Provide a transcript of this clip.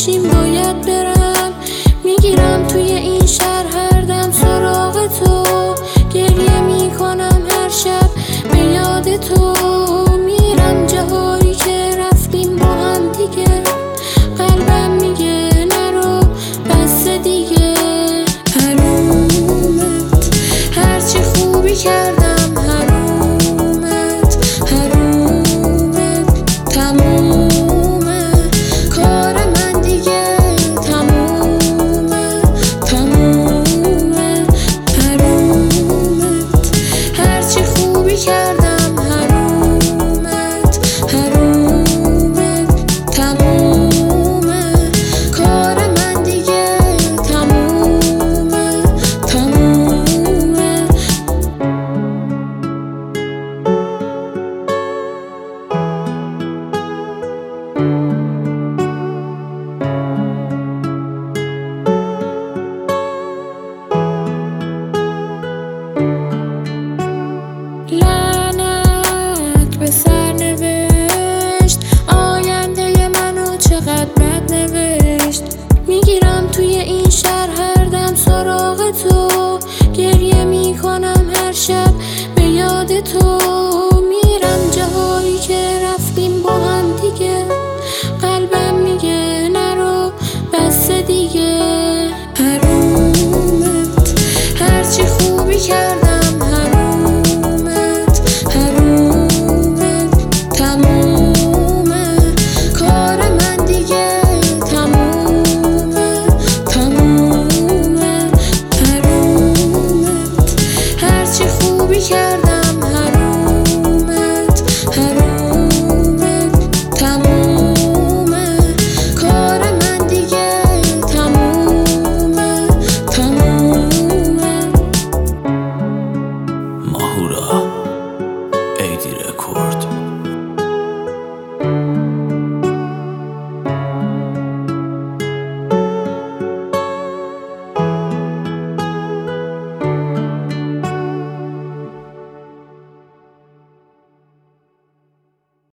باشیم باید برم. میگیرم توی این شهر هر دم سراغ تو، گریه میکنم هر شب به یاد تو. میرم جاهایی که رفتیم با هم دیگه، قلبم میگه نرو بس دیگه. حرومت هرچی خوبی کردم، حرومت حرومت تمومه کار من دیگه، تمومه تمومه. حرومت هرچی خوبی کردم، حرومت حرومت تمومه کار من دیگه، تمومه تمومه. لعنت به سر